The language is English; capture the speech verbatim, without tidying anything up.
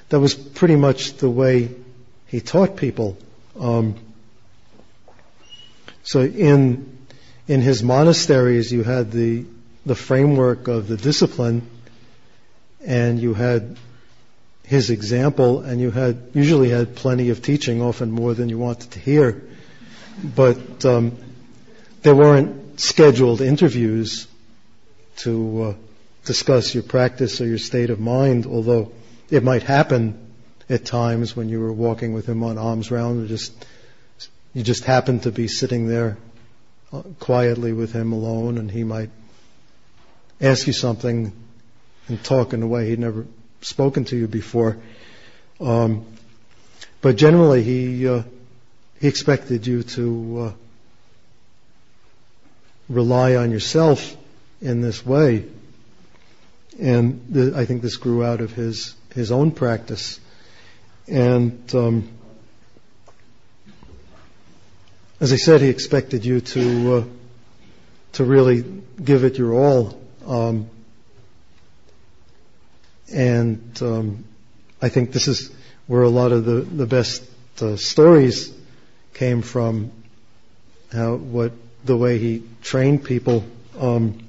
that was pretty much the way he taught people. Um, so in in his monasteries, you had the the framework of the discipline, and you had his example, and you had usually had plenty of teaching, often more than you wanted to hear. But um, there weren't scheduled interviews to uh, discuss your practice or your state of mind, although it might happen at times when you were walking with him on alms round, or just you just happened to be sitting there uh, quietly with him alone, and he might ask you something and talk in a way he'd never spoken to you before. Um, but generally, he uh, he expected you to uh, rely on yourself in this way, and th- I think this grew out of his his own practice. And um, as I said, he expected you to uh, to really give it your all. Um, and um, I think this is where a lot of the the best uh, stories came from. How what the way he trained people. Um,